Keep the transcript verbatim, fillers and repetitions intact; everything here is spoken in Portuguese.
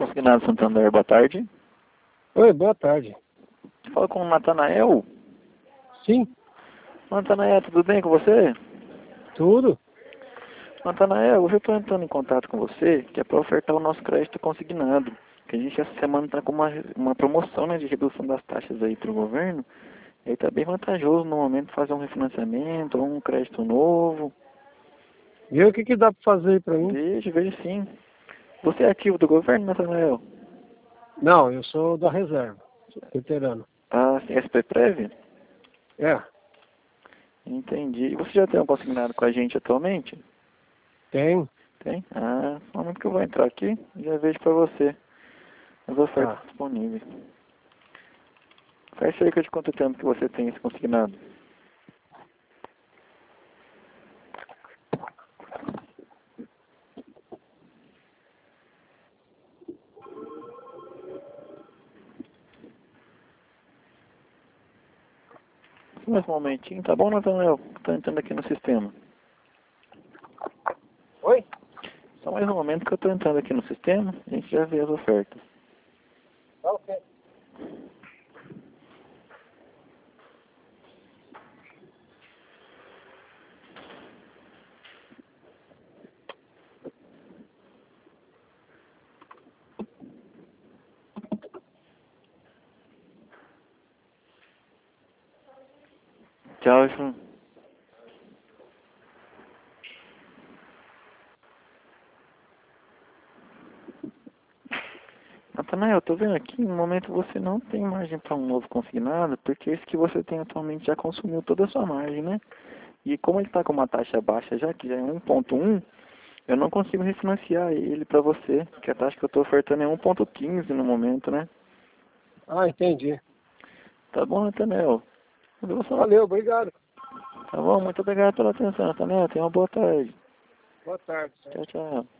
Consignado Santander, boa tarde. Oi, boa tarde. Fala com o Natanael. Sim, Natanael, tudo bem com você? tudo. Natanael, hoje eu estou entrando em contato com você, que é para ofertar o nosso crédito consignado. Que a gente essa semana está com uma, uma promoção, né, de redução das taxas aí para o governo. E aí está bem vantajoso no momento fazer um refinanciamento ou um crédito novo. E aí, o que que dá para fazer aí para mim? Veja, veja sim. Você é ativo do governo, Natanael? Não, eu sou da reserva, veterano. Ah, sim, S P Prev? É, Entendi. E você já tem um consignado com a gente atualmente? tem. Tem? Ah, no momento que eu vou entrar aqui, já vejo para você as ofertas Tá. disponíveis. Faz cerca de quanto tempo que você tem esse consignado? Só mais um momentinho, tá bom, Natanael? Tô entrando aqui no sistema. Oi? Só mais um momento que eu tô entrando aqui no sistema, a gente já vê as ofertas. Tá ok. Tchau, João. Natanael, eu tô vendo aqui, no momento você não tem margem para um novo consignado, porque esse que você tem atualmente já consumiu toda a sua margem, né? E como ele está com uma taxa baixa já, que já é um ponto um, eu não consigo refinanciar ele para você, porque a taxa que eu estou ofertando é um ponto quinze no momento, né? Ah, entendi. Tá bom, Natanael? Eu vou só- Valeu, obrigado. Tá bom, muito obrigado pela atenção, Natanael. Tenha uma boa tarde. Boa tarde. Tchau, tchau.